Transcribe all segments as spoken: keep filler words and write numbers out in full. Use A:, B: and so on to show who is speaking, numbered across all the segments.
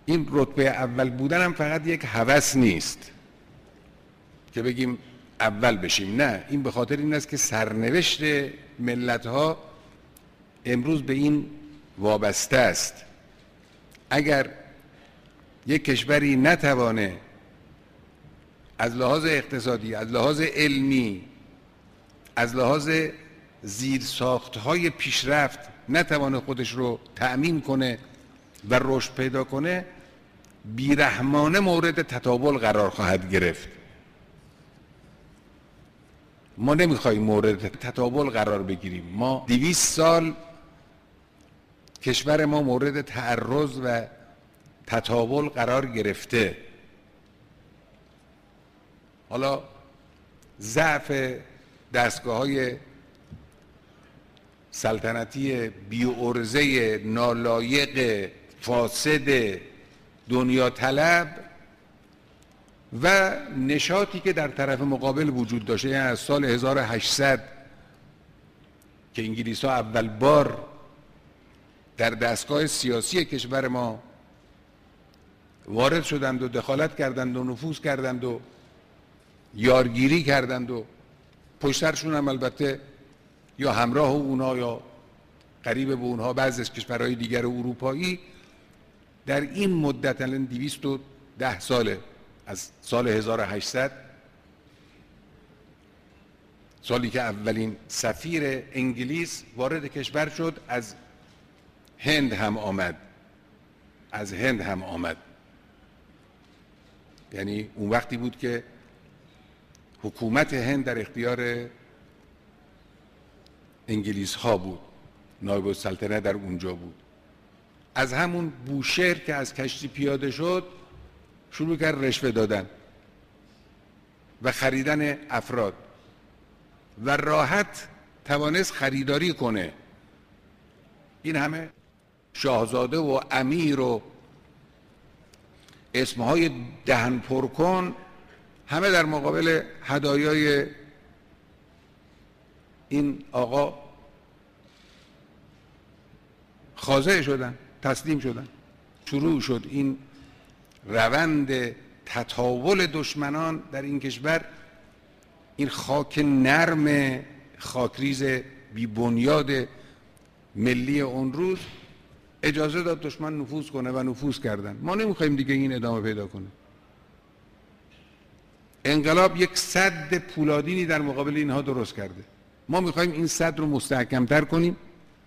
A: این رتبه اول بودن هم فقط یک هوس نیست که بگیم اول بشیم، نه، این به خاطر این است که سرنوشت ملت‌ها امروز به این وابسته است. اگر یک کشوری نتوانه از لحاظ اقتصادی، از لحاظ علمی، از لحاظ زیرساخت‌های پیشرفت نتوانه خودش رو تأمین کنه و رشد پیدا کنه، بیرحمانه مورد تطاول قرار خواهد گرفت. ما نمیخوایم مورد تطاول قرار بگیریم. ما دویست سال کشور ما مورد تعرض و تطاول قرار گرفته. حالا ضعف دستگاه‌های سلطنتی بی‌عرضه، نالایق، فاسد، دنیا طلب و نشاطی که در طرف مقابل وجود داشته، یعنی از سال هزار و هشتصد که انگلیس‌ها اول بار در دستگاه سیاسی کشور ما وارد شدند و دخالت کردند و نفوذ کردند و یارگیری کردند و پشت سرشون هم البته یا همراه اونها یا قریب به اونها بعضی از کشورهای دیگر اروپایی، در این مدت الان دویست و ده ساله، از سال هزار و هشتصد، سالی که اولین سفیر انگلیس وارد کشور شد، از هند هم آمد از هند هم آمد یعنی اون وقتی بود که حکومت هند در اختیار انگلیس ها بود، نایب السلطنه در اونجا بود. از همون بوشهر که از کشتی پیاده شد شروع کرد رشوه دادن و خریدن افراد و راحت توانست خریداری کنه. این همه شاهزاده و امیر و اسمهای دهن پرکن همه در مقابل هدایای این آقا خاضع شدن، تسلیم شدن. شروع شد این روند تطاول دشمنان در این کشور. این خاک نرم خاکریز بی بنیاد ملی اون روز اجازه داد دشمن نفوذ کنه و نفوذ کردن. ما نمیخوایم دیگه این ادامه پیدا کنه. انقلاب یک سد پولادینی در مقابل اینها درست کرده. ما میخوایم این سد رو مستحکم‌تر کنیم،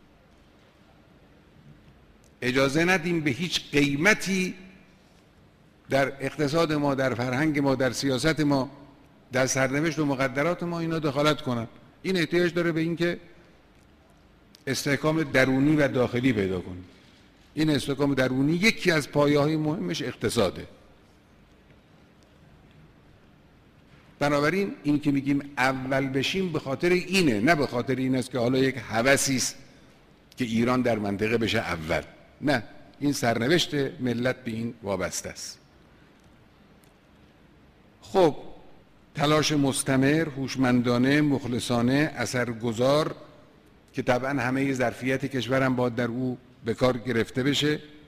A: اجازه ندیم به هیچ قیمتی در اقتصاد ما، در فرهنگ ما، در سیاست ما، در سرنوشت و مقدرات ما اینا دخالت کنن. این احتیاج داره به این که استحکام درونی و داخلی پیدا کنیم. این استحکام درونی یکی از پایه‌های مهمش اقتصاده. بنابراین این که میگیم اول بشیم به خاطر اینه، نه به خاطر این است که حالا یک هوسی است که ایران در منطقه بشه اول. نه، این سرنوشت ملت به این وابسته است. خب تلاش مستمر، هوشمندانه، مخلصانه، اثرگذار که طبعا همه ظرفیت کشورم باید در او به کار گرفته بشه.